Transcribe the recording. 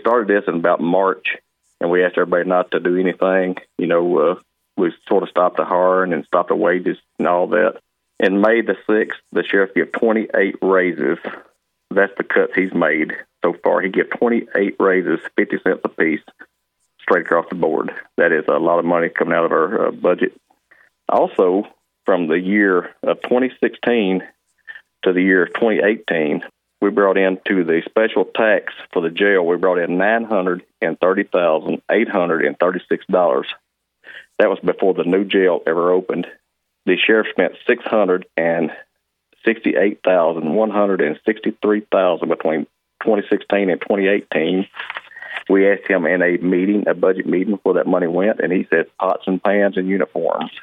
started this in about March, and we asked everybody not to do anything. We sort of stopped the hiring and stopped the wages and all that. In May the 6th, the sheriff gave 28 raises. That's the cuts he's made so far. He gave 28 raises, 50 cents apiece, straight across the board. That is a lot of money coming out of our budget. Also, from the year of 2016 to the year of 2018, we brought into the special tax for the jail, we brought in $930,836. That was before the new jail ever opened. The sheriff spent $668,163 between 2016 and 2018. We asked him in a budget meeting, where that money went, and he said pots and pans and uniforms.